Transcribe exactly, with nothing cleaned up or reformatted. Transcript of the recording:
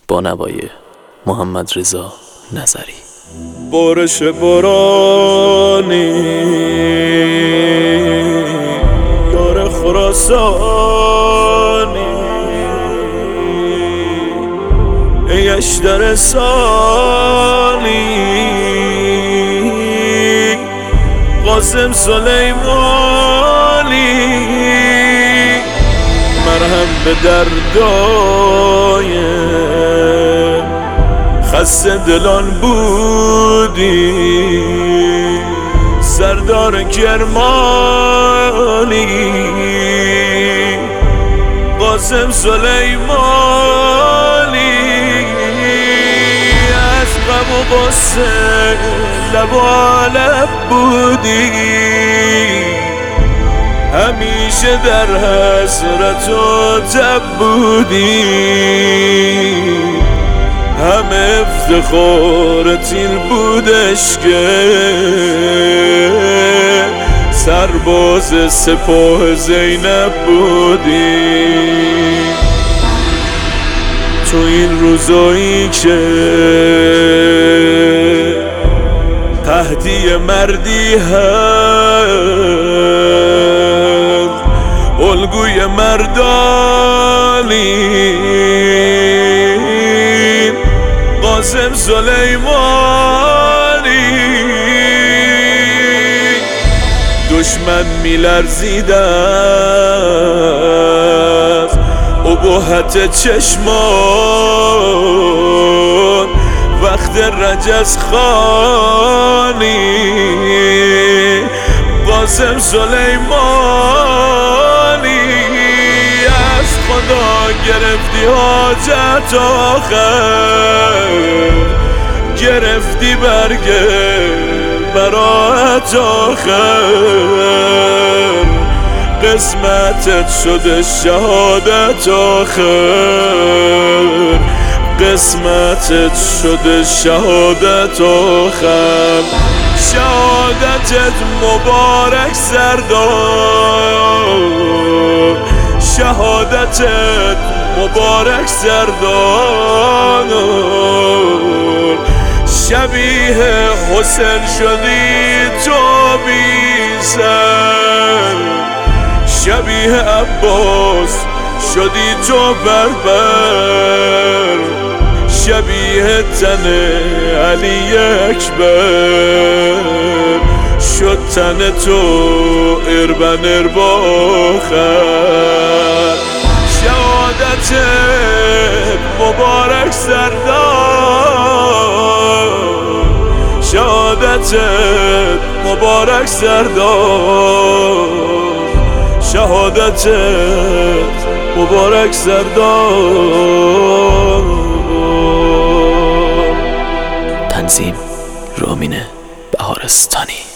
با نوای محمد رضا نظری. بارش بارانی یار خراسانی ایش در سانی قاسم سلیمانی مرهم به دردای خسته دلان بودی سردار کرمانی قاسم سلیمانی از غم و غصه لب و لب بودی همیشه در حسرت و تب بودی همه افتخار تیر بودش که سرباز سپاه زینب بودی تو این روزایی که قحطی مردی هست الگوی مردانی قاسم سلیمانی دشمن میلرزید از ابهت چشمان وقت رجز خانی قاسم سلیمانی از خدا گرفتی حاجت آخر گرفتی برگه براعت آخر قسمتت شده شهادت آخر قسمتت شده شهادت آخر شهادتت مبارک سردار شهادتت مبارک سردار شبیه حسین شدی تو بی سر شبیه عباس شدی تو بربر شبیه تن علی اکبر شد تن تو اربن ارباخر شهادتت مبارک سردار شهادتت مبارک سردار شهادتت مبارک سردار. تنظیم رامین بهارستانی.